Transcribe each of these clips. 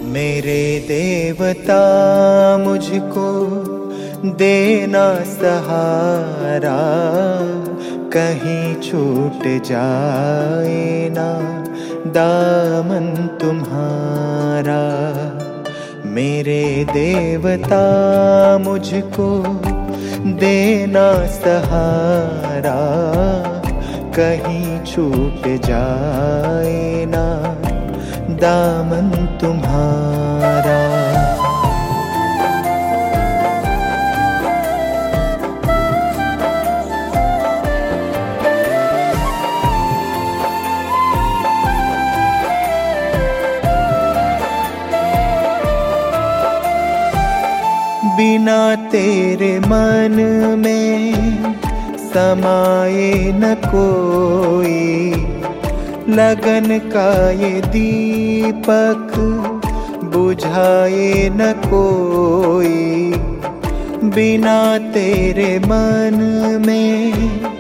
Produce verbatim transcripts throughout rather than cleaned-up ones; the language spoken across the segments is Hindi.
मेरे देवता मुझको देना सहारा, कहीं छूट जाए ना दामन तुम्हारा। मेरे देवता मुझको देना सहारा, कहीं छूट जाए ना दामन तुम्हारा। बिना तेरे मन में समाए न कोई, लगन का ये दीपक बुझाए न कोई। बिना तेरे मन में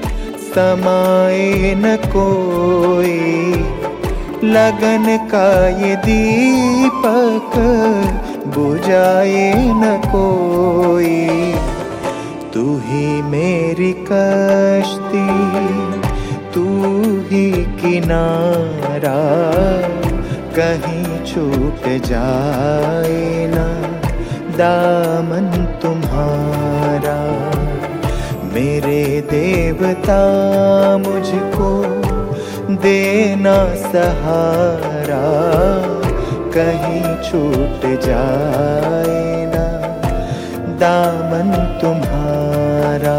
समाए न कोई, लगन का ये दीपक बुझाए न कोई। तू ही मेरी कश्ती, तू ही किनारा, कहीं छूट जाए ना दामन तुम्हारा। मेरे देवता मुझको देना सहारा, कहीं छूट जाए ना दामन तुम्हारा।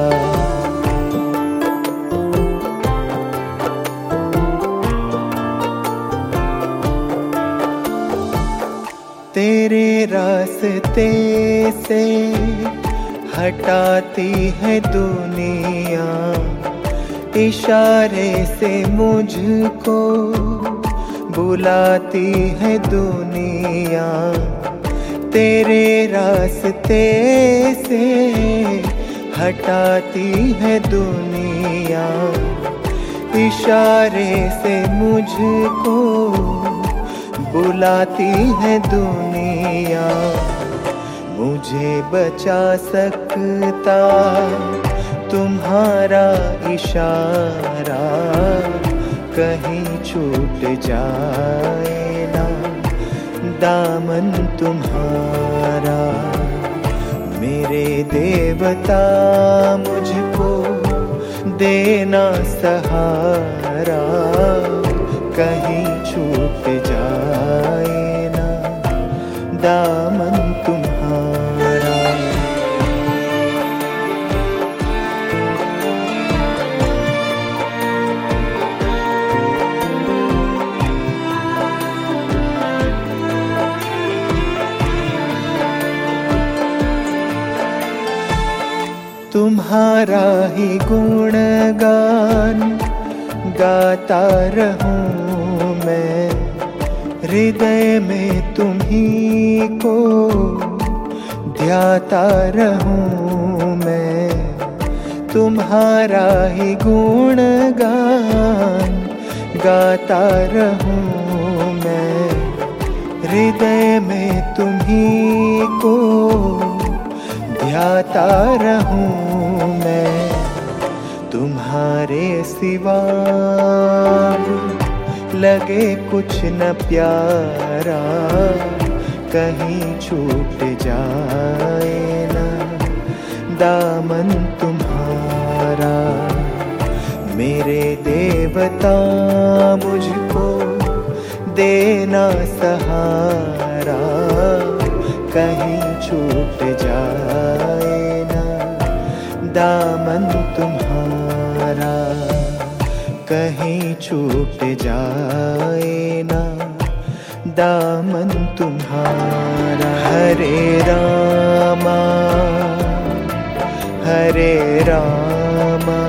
तेरे रास्ते से हटाती है दुनिया, इशारे से मुझको बुलाती है दुनिया। तेरे रास्ते से हटाती है दुनिया, इशारे से मुझको बुलाती है दुनिया। मुझे बचा सकता तुम्हारा इशारा, कहीं छूट जाए ना दामन तुम्हारा। मेरे देवता मुझको देना सहारा, कहीं छूट जाए ना दामन तुम्हारा। तुम्हारा ही गुणगान गाता रहूं मैं, हृदय में तुम्ही को ध्याता रहूं मैं। तुम्हारा ही गुणगान गाता रहूं मैं, हृदय में तुम्ही को ध्याता रहूं मैं। तुम्हारे सिवा लगे कुछ न प्यारा, कहीं छूट जाए ना दामन तुम्हारा। मेरे देवता मुझको देना सहारा, कहीं छूट जाए ना दामन तुम्हारा, कहीं छूट जाए ना दामन तुम्हारा। हरे रामा हरे रामा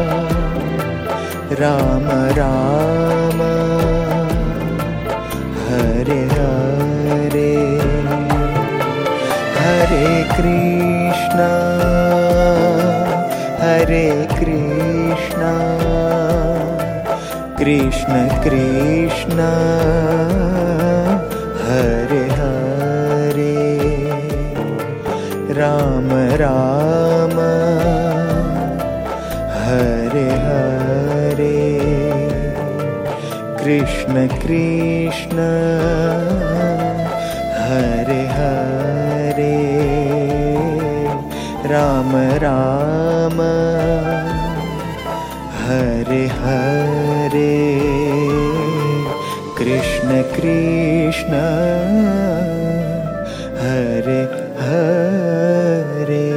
राम राम हरे हरे, हरे कृष्णा हरे कृष्णा कृष्ण कृष्ण हरे हरे। कृष्ण कृष्ण हरे हरे राम राम हरे हरे कृष्ण कृष्ण हरे हरे।